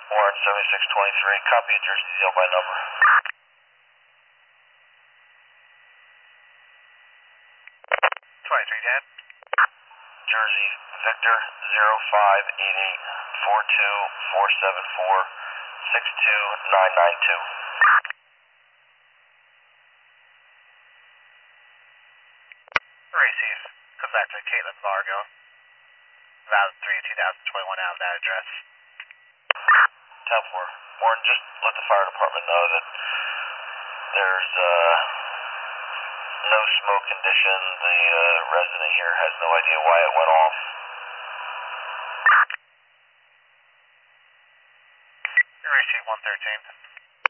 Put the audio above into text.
Warren 7623, copy of Jersey deal by number. 23, Dan. Jersey Victor 0588 42474 62992. Receive. Comes back to Caitlin Vargo. Valid 3 2021 out of that address. 10-4. Warren, just let the fire department know that there's no smoke condition. The resident here has no idea why it went off. Receive 113.